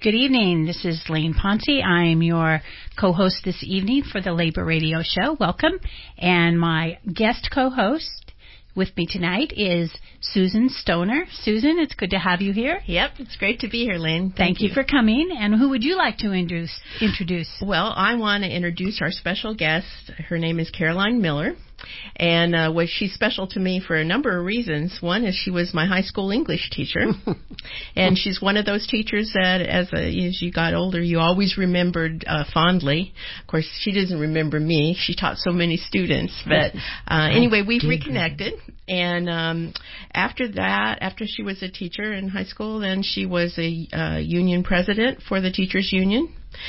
Good evening. This is Lane Ponce. I am your co-host this evening for the Labor Radio Show. Welcome. And my guest co-host with me tonight is Susan Stoner. Susan, it's good to have you here. Yep, it's great to be here, Lane. Thank you for coming. And who would you like to introduce? Well, I want to introduce our special guest. Her name is Caroline Miller. And she's special to me for a number of reasons. One is she was my high school English teacher. And she's one of those teachers that as you got older, you always remembered fondly. Of course, she doesn't remember me. She taught so many students. But anyway, we've reconnected. And after that, after she was a teacher in high school, then she was a union president for the Teachers Union,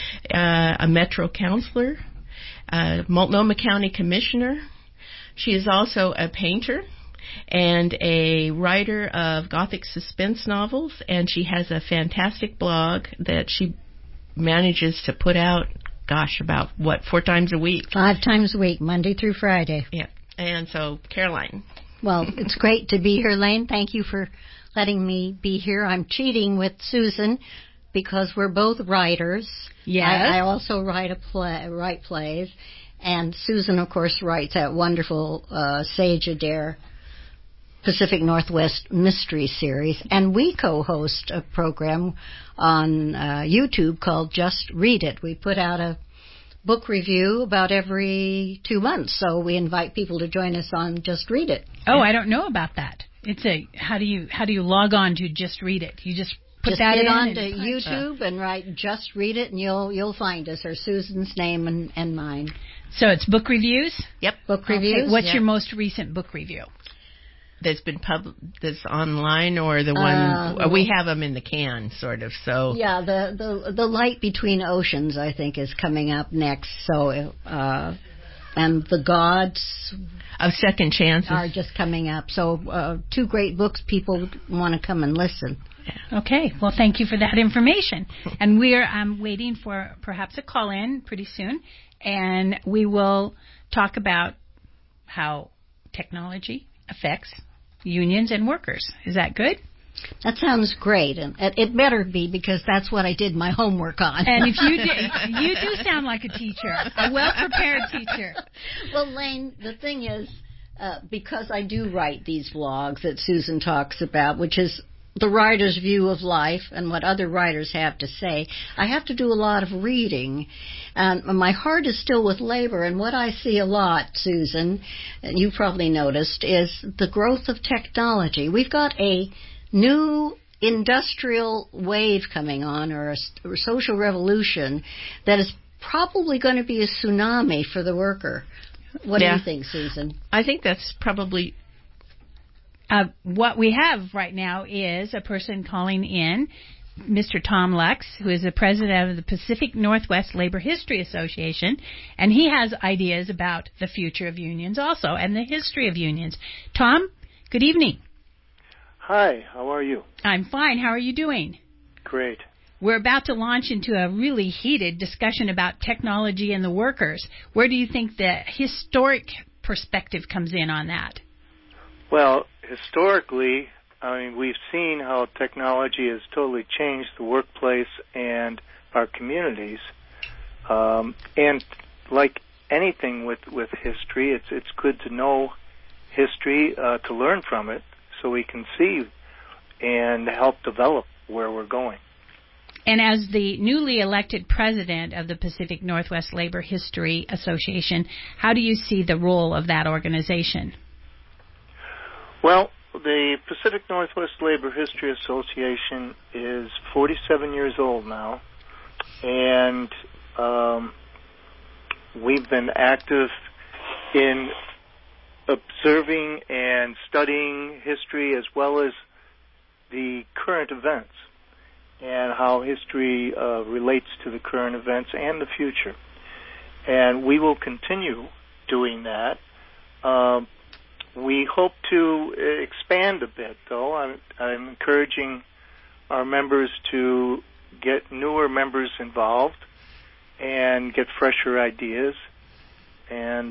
a Metro counselor, Multnomah County commissioner. She is also a painter and a writer of Gothic suspense novels, and she has a fantastic blog that she manages to put out, about, 4 times a week? 5 times a week, Monday through Friday. Yeah, and so, Caroline. Well, it's great to be here, Lane. Thank you for letting me be here. I'm cheating with Susan because we're both writers. Yes. I also write plays. And Susan, of course, writes that wonderful Sage Adair Pacific Northwest Mystery Series. And we co-host a program on YouTube called Just Read It. We put out a book review about every 2 months. So we invite people to join us on Just Read It. Oh, I don't know about that. How do you log on to Just Read It? You just put just that get in onto YouTube and write Just Read It, and you'll find us, or Susan's name and mine. So it's book reviews? Yep. Book reviews. Okay. What's your most recent book review? That's been that's online, or the one we have them in the can, sort of. So yeah, the Light Between Oceans, I think, is coming up next. So and The Gods of Second Chances are just coming up. So 2 great books. People want to come and listen. Okay. Well, thank you for that information. And we're waiting for perhaps a call in pretty soon, and we will talk about how technology affects unions and workers. Is that good? That sounds great, and it better be, because that's what I did my homework on. And if you do sound like a teacher, a well-prepared teacher. Well, Lane, the thing is, because I do write these blogs that Susan talks about, which is the writer's view of life and what other writers have to say, I have to do a lot of reading. And my heart is still with labor, and what I see a lot, Susan, and you probably noticed, is the growth of technology. We've got a new industrial wave coming on, or a social revolution, that is probably going to be a tsunami for the worker. What do you think, Susan? I think that's probably... What we have right now is a person calling in, Mr. Tom Lux, who is the president of the Pacific Northwest Labor History Association, and he has ideas about the future of unions also and the history of unions. Tom, good evening. Hi, how are you? I'm fine. How are you doing? Great. We're about to launch into a really heated discussion about technology and the workers. Where do you think the historic perspective comes in on that? Well, historically, we've seen how technology has totally changed the workplace and our communities. And like anything with history, it's good to know history, to learn from it, so we can see and help develop where we're going. And as the newly elected president of the Pacific Northwest Labor History Association, how do you see the role of that organization? Well, the Pacific Northwest Labor History Association is 47 years old now, and we've been active in observing and studying history as well as the current events and how history relates to the current events and the future. And we will continue doing that. We hope to expand a bit, though. I'm encouraging our members to get newer members involved and get fresher ideas, and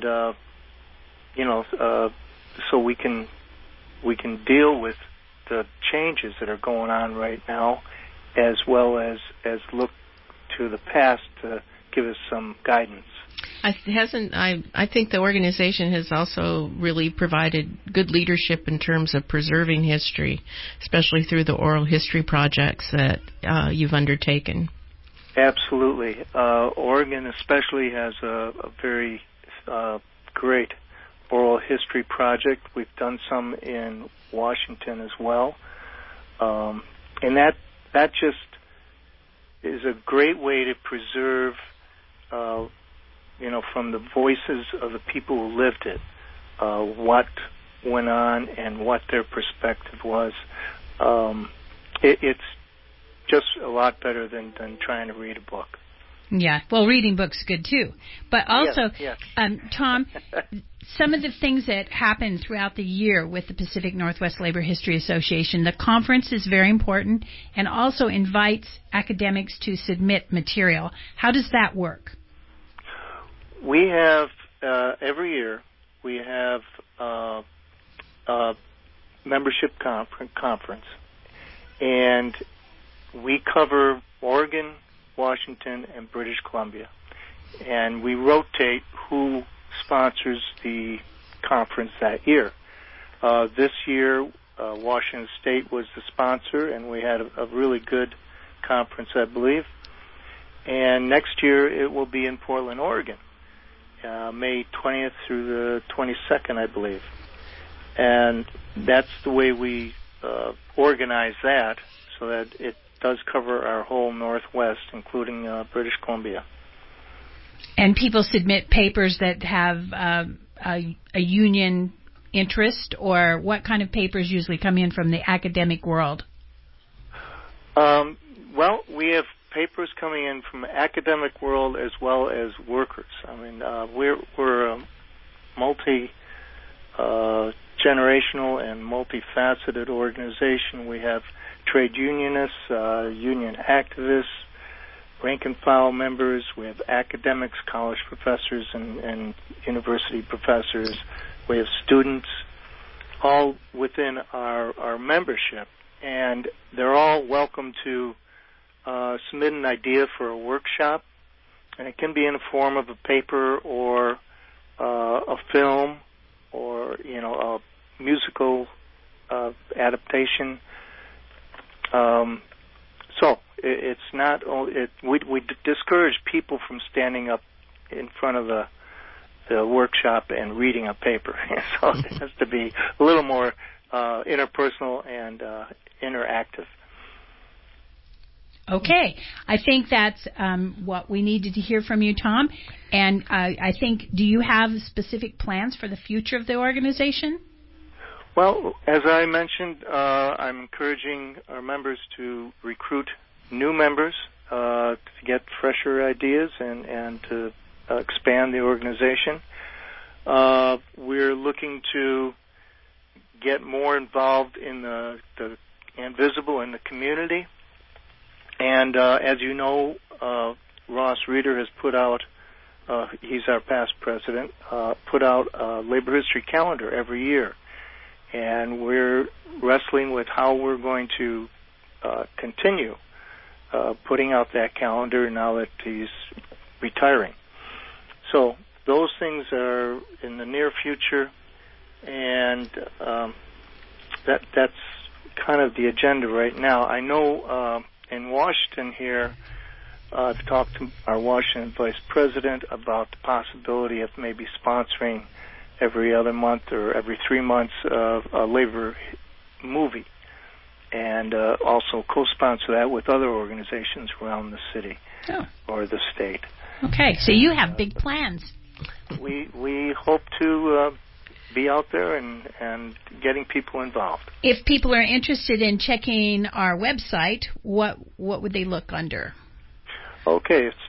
so we can deal with the changes that are going on right now as well as look to the past to give us some guidance. I think the organization has also really provided good leadership in terms of preserving history, especially through the oral history projects that you've undertaken. Absolutely. Oregon especially has a very great oral history project. We've done some in Washington as well. And that just is a great way to preserve from the voices of the people who lived it, what went on and what their perspective was. It's just a lot better than trying to read a book. Yeah, well, reading books is good too. But also, yes. Tom, some of the things that happen throughout the year with the Pacific Northwest Labor History Association, the conference is very important and also invites academics to submit material. How does that work? We have, every year, we have a membership conference, and we cover Oregon, Washington, and British Columbia. And we rotate who sponsors the conference that year. This year, Washington State was the sponsor, and we had a really good conference, I believe. And next year, it will be in Portland, Oregon. May 20th through the 22nd, I believe. And that's the way we organize that, so that it does cover our whole Northwest, including British Columbia. And people submit papers that have a union interest, or what kind of papers usually come in from the academic world? Well, we have papers coming in from the academic world as well as workers. I mean, we're a multi-generational and multifaceted organization. We have trade unionists, union activists, rank and file members. We have academics, college professors, and university professors. We have students, all within our membership, and they're all welcome to submit an idea for a workshop, and it can be in the form of a paper or a film or a musical adaptation. So it's not. We discourage people from standing up in front of the workshop and reading a paper. So it has to be a little more interpersonal and interactive. Okay. I think that's what we needed to hear from you, Tom. And I think, do you have specific plans for the future of the organization? Well, as I mentioned, I'm encouraging our members to recruit new members to get fresher ideas and to expand the organization. We're looking to get more involved in the invisible in the community. And as you know, Ross Reeder has put out, he's our past president, put out a labor history calendar every year. And we're wrestling with how we're going to continue putting out that calendar now that he's retiring. So those things are in the near future, and that's kind of the agenda right now. I know in Washington here, I've talked to our Washington Vice President about the possibility of maybe sponsoring every other month or every 3 months a labor movie, and also co-sponsor that with other organizations around the city or the state. Okay, so you have big plans. We hope to be out there and getting people involved. If people are interested in checking our website, what would they look under? Okay, it's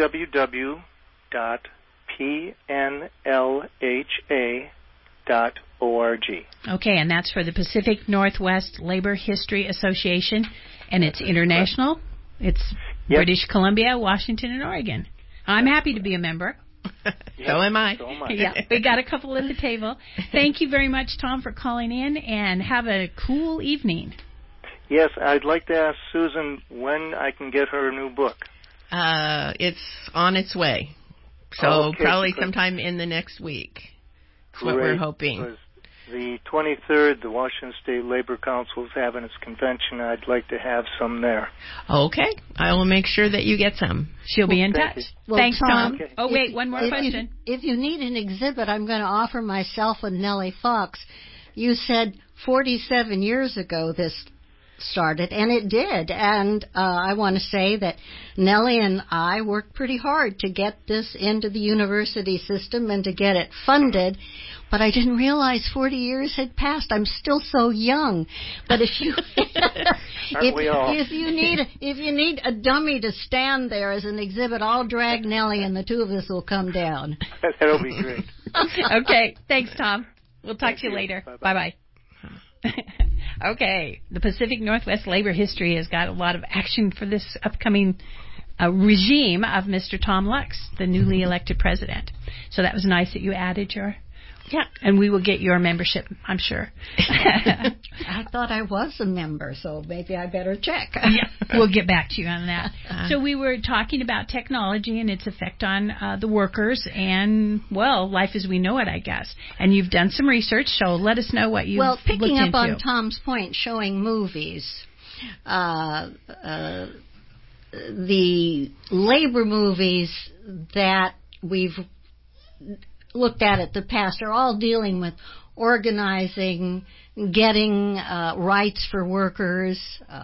www.pnlha.org. Okay, and that's for the Pacific Northwest Labor History Association, and it's international. It's British Columbia, Washington, and Oregon. I'm happy to be a member. So am I. Yeah, we got a couple at the table. Thank you very much, Tom, for calling in, and have a cool evening. Yes, I'd like to ask Susan when I can get her new book. It's on its way. So Okay, probably sometime in the next week. That's what we're hoping. Because the 23rd, the Washington State Labor Council is having its convention. I'd like to have some there. Okay. I will make sure that you get some. She'll be in touch. Well, Thanks, Tom. Okay. Oh, wait, one more question. If you need an exhibit, I'm going to offer myself and Nellie Fox. You said 47 years ago this started, and it did. And I want to say that Nellie and I worked pretty hard to get this into the university system and to get it funded. But I didn't realize 40 years had passed. I'm still so young. But if you if you need a dummy to stand there as an exhibit, I'll drag Nellie and the two of us will come down. That'll be great. Okay. Thanks, Tom. We'll talk to you later. Bye-bye. Bye-bye. Okay. The Pacific Northwest Labor History has got a lot of action for this upcoming regime of Mr. Tom Lux, the newly elected president. So that was nice that you added your... Yeah, and we will get your membership, I'm sure. I thought I was a member, so maybe I better check. Yeah, we'll get back to you on that. So we were talking about technology and its effect on the workers and, well, life as we know it, I guess. And you've done some research, so let us know what you've Well, picking looked up into. on Tom's point, showing movies, the labor movies that we've looked at the past are all dealing with organizing, getting rights for workers,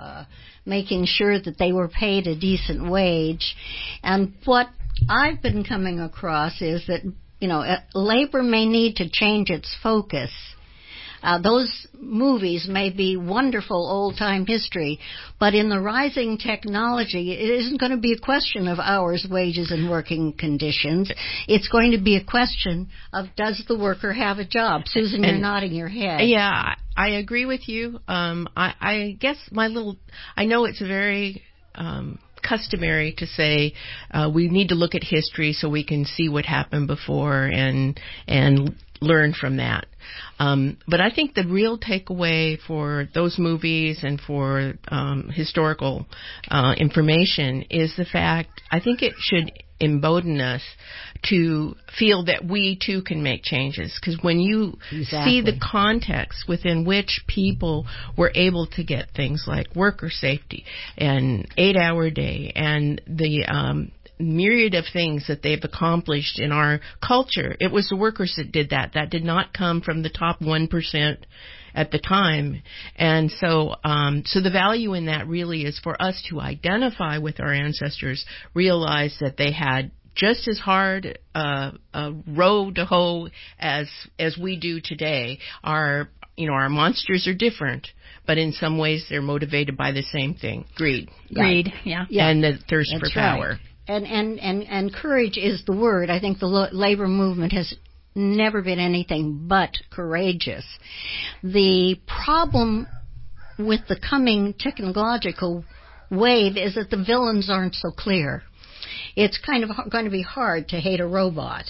making sure that they were paid a decent wage. And what I've been coming across is that, labor may need to change its focus. Those movies may be wonderful old-time history, but in the rising technology, it isn't going to be a question of hours, wages, and working conditions. It's going to be a question of, does the worker have a job? Susan, you're nodding your head. Yeah, I agree with you. I guess I know it's very customary to say we need to look at history so we can see what happened before and learn from that. But I think the real takeaway for those movies and for historical information is the fact, I think it should embolden us to feel that we too can make changes. Because when you see the context within which people were able to get things like worker safety and 8-hour day and the myriad of things that they've accomplished in our culture, it was the workers that did that. That did not come from the top 1% at the time. And so the value in that really is for us to identify with our ancestors, realize that they had just as hard a row to hoe as we do today. Our monsters are different, but in some ways they're motivated by the same thing: greed, yeah, and the thirst for power. Right. And courage is the word. I think the labor movement has never been anything but courageous. The problem with the coming technological wave is that the villains aren't so clear. It's kind of going to be hard to hate a robot.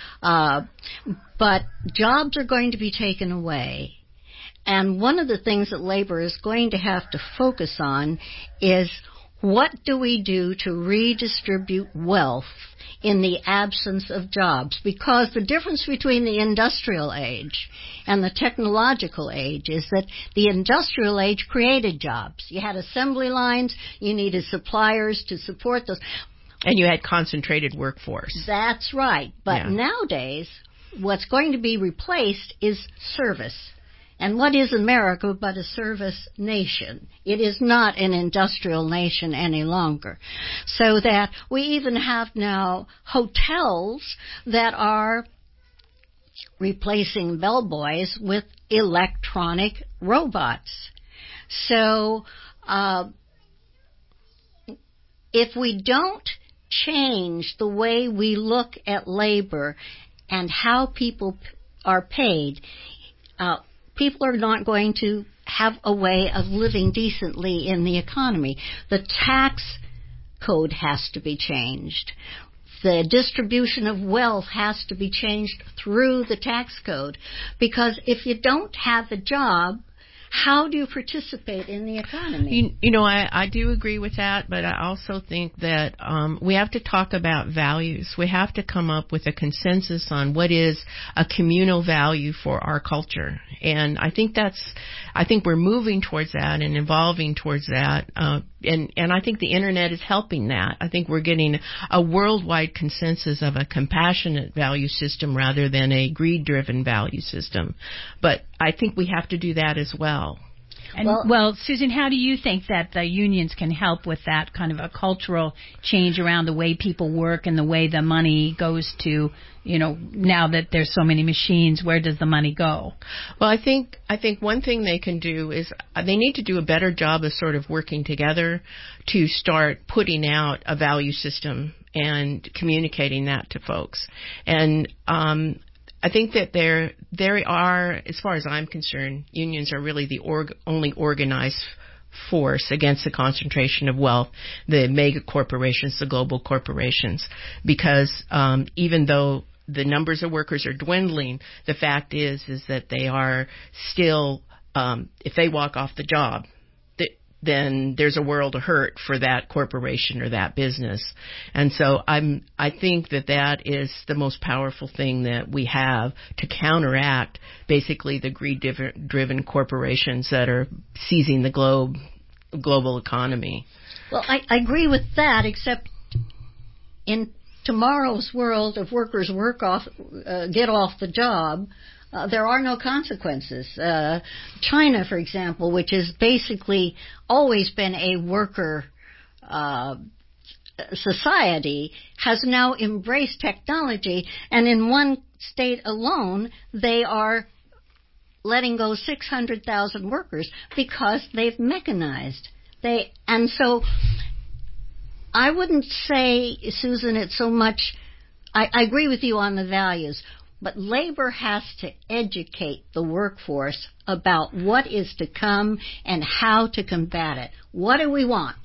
But jobs are going to be taken away. And one of the things that labor is going to have to focus on is, what do we do to redistribute wealth in the absence of jobs? Because the difference between the industrial age and the technological age is that the industrial age created jobs. You had assembly lines, you needed suppliers to support those. And you had concentrated workforce. That's right. But nowadays, what's going to be replaced is service. And what is America but a service nation? It is not an industrial nation any longer. So that we even have now hotels that are replacing bellboys with electronic robots. So if we don't change the way we look at labor and how people are paid, people are not going to have a way of living decently in the economy. The tax code has to be changed. The distribution of wealth has to be changed through the tax code. Because if you don't have a job, how do you participate in the economy? I do agree with that, but I also think that we have to talk about values. We have to come up with a consensus on what is a communal value for our culture. And I think we're moving towards that and evolving towards that. And I think the internet is helping that. I think we're getting a worldwide consensus of a compassionate value system rather than a greed-driven value system. But I think we have to do that as well. And, well, Susan, how do you think that the unions can help with that kind of a cultural change around the way people work and the way the money goes to, now that there's so many machines, where does the money go? Well, I think one thing they can do is they need to do a better job of sort of working together to start putting out a value system and communicating that to folks. And I think that there are, as far as I'm concerned, unions are really the only organized force against the concentration of wealth, the mega corporations, the global corporations, because even though the numbers of workers are dwindling, the fact is that they are still, if they walk off the job, then there's a world of hurt for that corporation or that business. And so I think that is the most powerful thing that we have to counteract basically the greed-driven corporations that are seizing the global economy. Well, I agree with that, except in tomorrow's world, if workers get off the job, there are no consequences. China, for example, which has basically always been a worker society, has now embraced technology, and in one state alone, they are letting go 600,000 workers because they've mechanized. And so I wouldn't say, Susan, it's so much. I agree with you on the values. But labor has to educate the workforce about what is to come and how to combat it. What do we want?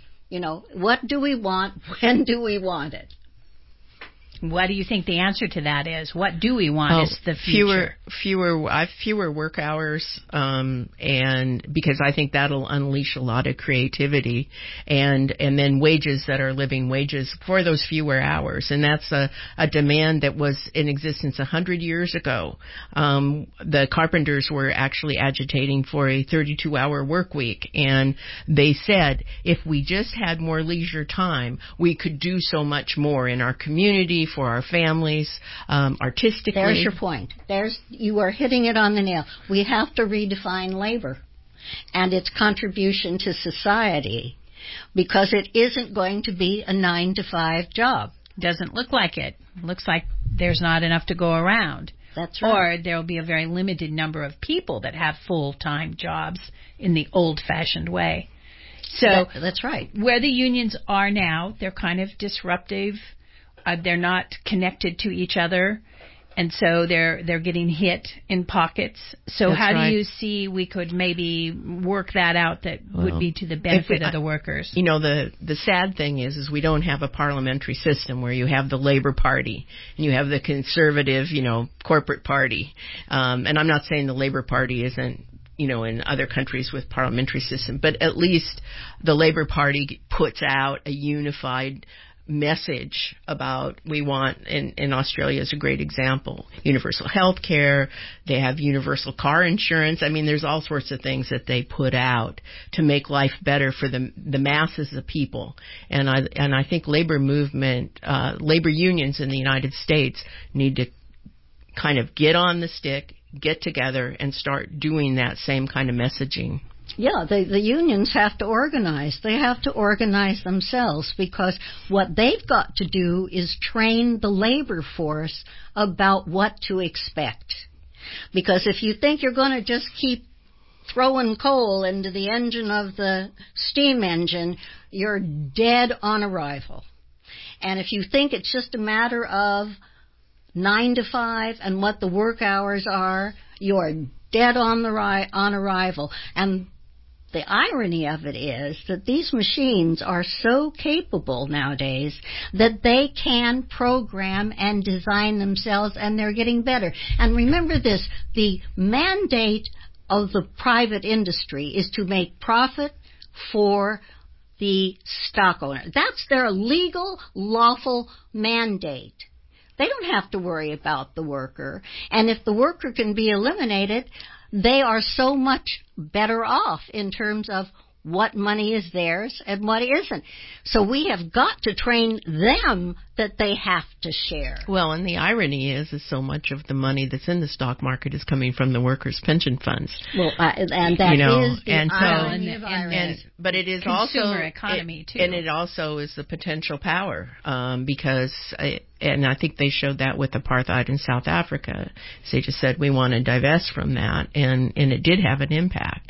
What do we want? When do we want it? What do you think the answer to that is? What do we want is the future? Fewer work hours, and because I think that'll unleash a lot of creativity, and then wages that are living wages for those fewer hours, and that's a demand that was in existence 100 years ago. The carpenters were actually agitating for a 32-hour work week, and they said if we just had more leisure time, we could do so much more in our community, for our families, artistically. There's your point. You are hitting it on the nail. We have to redefine labor and its contribution to society, because it isn't going to be a 9-to-5 job. Doesn't look like it. Looks like there's not enough to go around. That's right. Or there will be a very limited number of people that have full-time jobs in the old-fashioned way. So that's right. Where the unions are now, they're kind of disruptive. They're not connected to each other, and so they're getting hit in pockets. So That's how right. do you see we could maybe work that out that would be to the benefit of the workers? The sad thing is we don't have a parliamentary system where you have the Labor Party and you have the conservative, corporate party. And I'm not saying the Labor Party isn't, in other countries with parliamentary system, but at least the Labor Party puts out a unified message about we want, in Australia is a great example, universal health care. They have universal car insurance. I mean, there's all sorts of things that they put out to make life better for the masses of people. And I think labor unions in the United States need to kind of get on the stick, get together, and start doing that same kind of messaging. Yeah, the unions have to organize. They have to organize themselves, because what they've got to do is train the labor force about what to expect. Because if you think you're going to just keep throwing coal into the engine of the steam engine, you're dead on arrival. And if you think it's just a matter of 9 to 5 and what the work hours are, you're dead on arrival. And the irony of it is that these machines are so capable nowadays that they can program and design themselves, and they're getting better. And remember this, the mandate of the private industry is to make profit for the stock owner. That's their legal, lawful mandate. They don't have to worry about the worker. And if the worker can be eliminated, they are so much better off in terms of what money is theirs and what isn't. So we have got to train them that they have to share. Well, and the irony is so much of the money that's in the stock market is coming from the workers' pension funds. Well, and that is the irony of irony. But it is Consumer also economy too, and it also is the potential power because. And I think they showed that with apartheid in South Africa. They just said we want to divest from that, and it did have an impact.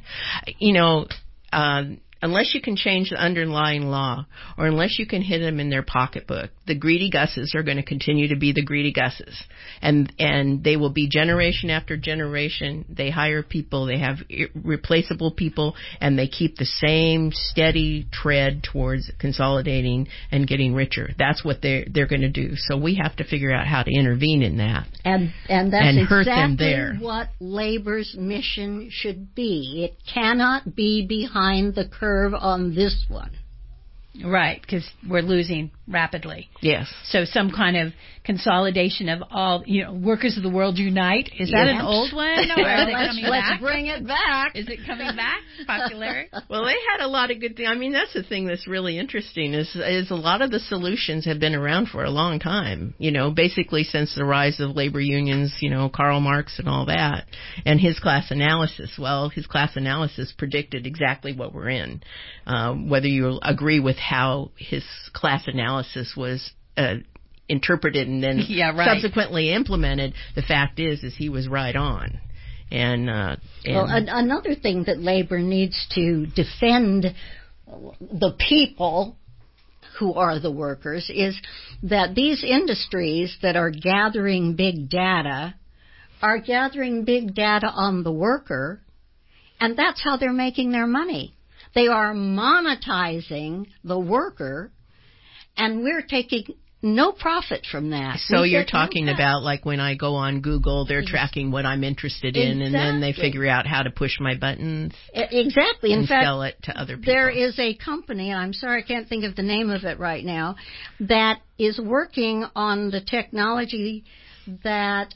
Unless you can change the underlying law, or unless you can hit them in their pocketbook, the greedy Gusses are going to continue to be the greedy Gusses, and they will be generation after generation. They hire people, they have replaceable people, and they keep the same steady tread towards consolidating and getting richer. That's what they're going to do. So we have to figure out how to intervene in that, and that's and hurt them there. Exactly what labor's mission should be. It cannot be behind the curve on this one. Right, because we're losing rapidly. Yes. So some kind of consolidation of all, workers of the world unite. Is that an old one? Or is it coming back? Let's bring it back. Is it coming back? Popular? Well, they had a lot of good things. I mean, that's the thing that's really interesting is a lot of the solutions have been around for a long time, basically since the rise of labor unions, Karl Marx and all that, and his class analysis. Well, his class analysis predicted exactly what we're in. Whether you agree with how his class analysis was interpreted and then subsequently implemented, the fact is he was right on. And another thing that labor needs to defend the people who are the workers is that these industries that are gathering big data are gathering big data on the worker, and that's how they're making their money. They are monetizing the worker, and we're taking no profit from that. So you're talking about like when I go on Google, they're tracking what I'm interested in, and then they figure out how to push my buttons. Exactly. In fact, sell it to other people. There is a company, I'm sorry I can't think of the name of it right now, that is working on the technology that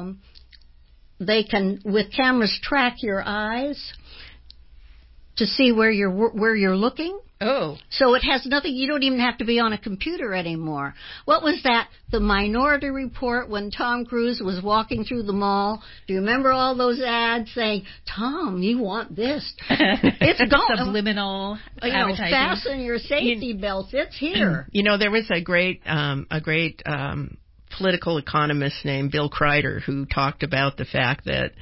they can, with cameras, track your eyes to see where you're looking. Oh. So it has nothing, you don't even have to be on a computer anymore. What was that? The Minority Report when Tom Cruise was walking through the mall. Do you remember all those ads saying, Tom, you want this? It's gone. Subliminal advertising. Fasten your safety belts. It's here. There was a great political economist named Bill Kreider who talked about the fact that,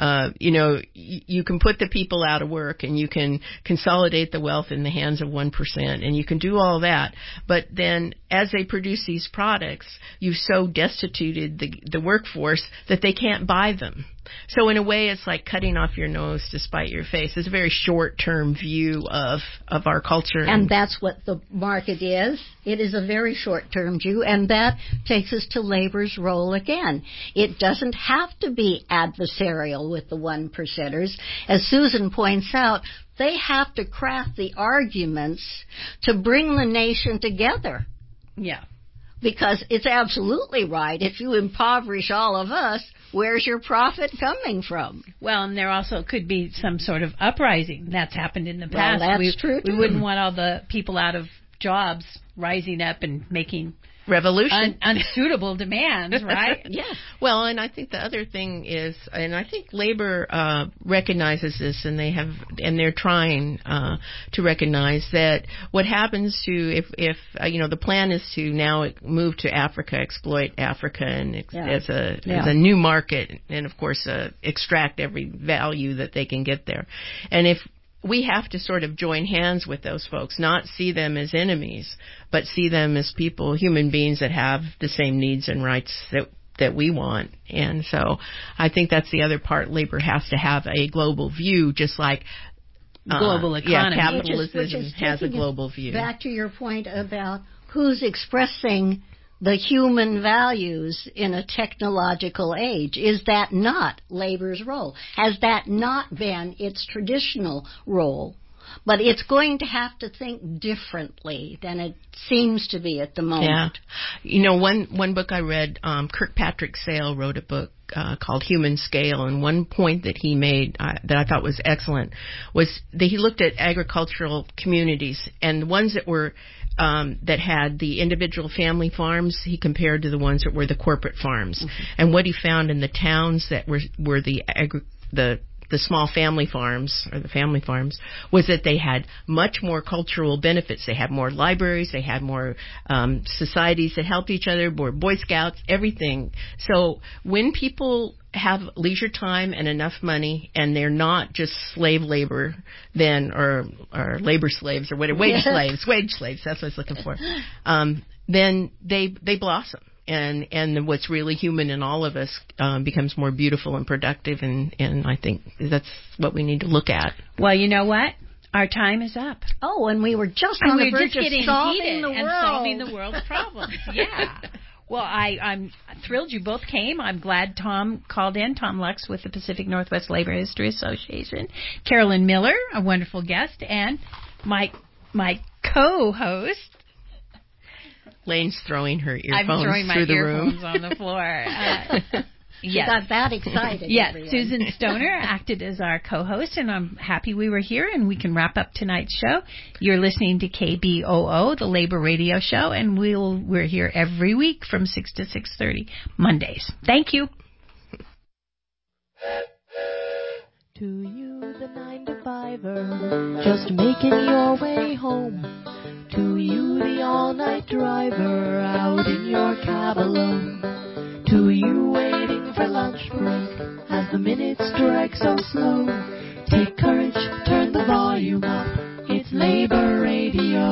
you can put the people out of work and you can consolidate the wealth in the hands of 1% and you can do all that. But then as they produce these products, you've so destituted the workforce that they can't buy them. So in a way, it's like cutting off your nose to spite your face. It's a very short-term view of our culture. And that's what the market is. It is a very short-term view, and that takes us to labor's role again. It doesn't have to be adversarial with the 1%ers. As Susan points out, they have to craft the arguments to bring the nation together. Yeah. Because it's absolutely right. If you impoverish all of us, where's your profit coming from? Well, and there also could be some sort of uprising. That's happened in the past. Well, that's true, too. We wouldn't want all the people out of jobs rising up and making revolution, unsuitable demands, right? Yes. Well, and I think the other thing is, and I think labor recognizes this, and they're trying to recognize that what happens to if the plan is to now move to Africa, exploit Africa, and as a new market, and of course extract every value that they can get there, and if we have to sort of join hands with those folks, not see them as enemies, but see them as people, human beings that have the same needs and rights that we want. And so I think that's the other part. Labor has to have a global view, just like global economy. Yeah, capitalism has a global view. Back to your point about who's expressing the human values in a technological age? Is that not labor's role? Has that not been its traditional role? But it's going to have to think differently than it seems to be at the moment. Yeah. One book I read, Kirkpatrick Sale wrote a book called Human Scale, and one point that he made that I thought was excellent was that he looked at agricultural communities, and the ones that were that had the individual family farms, he compared to the ones that were the corporate farms. Mm-hmm. And what he found in the towns that were the small family farms, or the family farms, was that they had much more cultural benefits. They had more libraries, they had more societies that helped each other, more Boy Scouts, everything. So when people have leisure time and enough money, and they're not just slave labor, then or labor slaves or whatever, wage slaves, that's what I was looking for. Then they blossom. And what's really human in all of us becomes more beautiful and productive, and I think that's what we need to look at. Well, you know what? Our time is up. Oh, and we were just on the verge of solving the world's problems. Yeah. Well, I'm thrilled you both came. I'm glad Tom called in, Tom Lux with the Pacific Northwest Labor History Association, Carolyn Miller, a wonderful guest, and my co-host, Lane's throwing her earphones I'm throwing my through the earphones room. on the floor. She got that excited. Yes, everyone. Susan Stoner acted as our co-host, and I'm happy we were here, and we can wrap up tonight's show. You're listening to KBOO, the Labor Radio Show, and we're here every week from 6 to 6:30 Mondays. Thank you. To you, the 9-to-5er, just making your way home. To you, the all-night driver, out in your cab alone. To you, waiting for lunch break, as the minutes drag so slow. Take courage, turn the volume up, it's Labor Radio.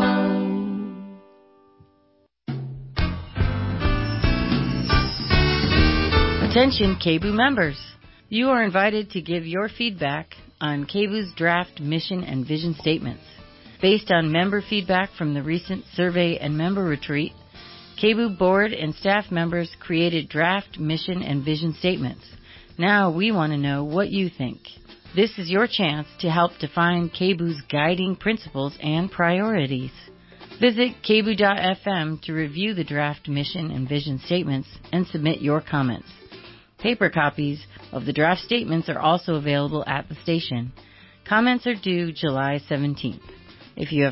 Attention KBOO members. You are invited to give your feedback on KBOO's draft mission and vision statements. Based on member feedback from the recent survey and member retreat, KBOO board and staff members created draft mission and vision statements. Now we want to know what you think. This is your chance to help define KBOO's guiding principles and priorities. Visit KBOO.fm to review the draft mission and vision statements and submit your comments. Paper copies of the draft statements are also available at the station. Comments are due July 17th. If you have